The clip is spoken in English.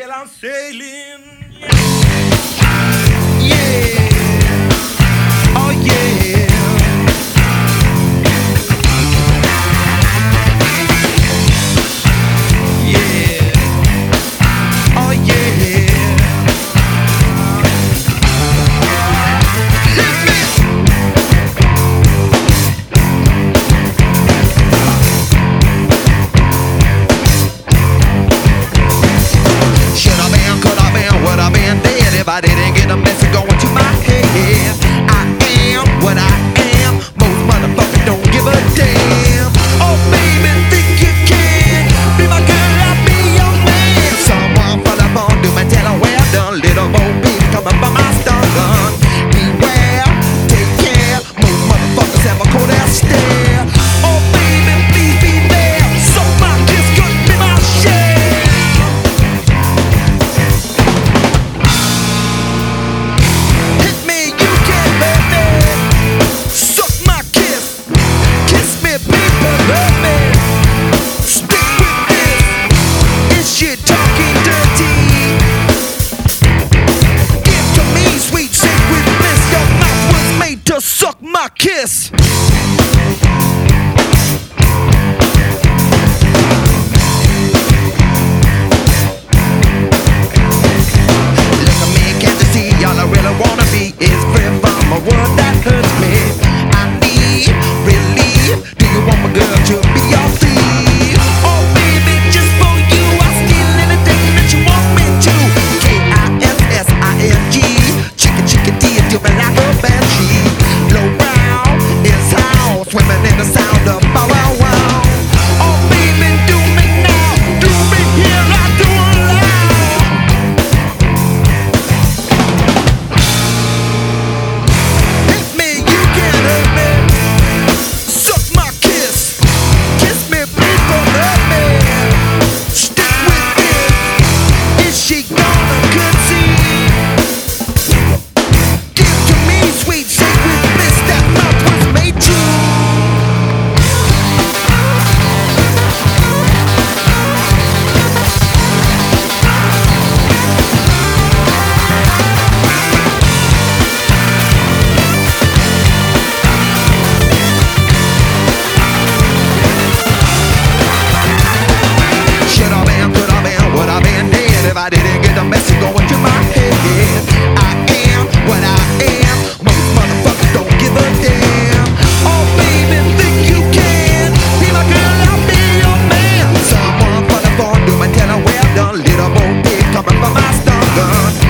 sail, I'm sailing. Yeah. Oh yeah. Yeah. Oh yeah. Should I been, could I been, would I been dead if I didn't get a message going to my head? I am what I am. Most motherfuckers don't give a damn. Oh baby, think you can be my girl, I'll be your man. Someone fall upon do my tell her well done. Little Bo Peep coming from my stun gun. Beware, take care. Most motherfuckers have a cold ass stare. Oh baby, please be there. So my kiss could be my share. Hit me, you can hurt me. Suck my kiss. Kiss me, people, hurt me. Stick with this. Is she talking dirty? Give to me sweet sacred bliss. Your mouth was made to suck my kiss. Look at me, can't you see? All I really wanna be is free from a world that hurts me. I need relief. Do you want my girl to be your thief? Oh baby, just for you, I'll steal anything that you want me to. Kissing, chicken chicken D, do me like a banshee. Low brow is how, swimming in the sound of bow wow wow. Oh baby, do me now, do me here, I do it loud. Hit me, you can't hurt me. Suck my kiss. Kiss me, people, hurt me. Stick with this. Is she gonna concede? Give to me sweet sacred bliss. That mouth was made to. Should I been, could I been, would I been dead if I didn't get the message going to my head? I am what I am. Most motherfuckers don't give a damn. Oh baby, think you can be my girl, I'll be your man. Someone for the phone, do my tell her well done. Little Bo Peep coming from my stun gun.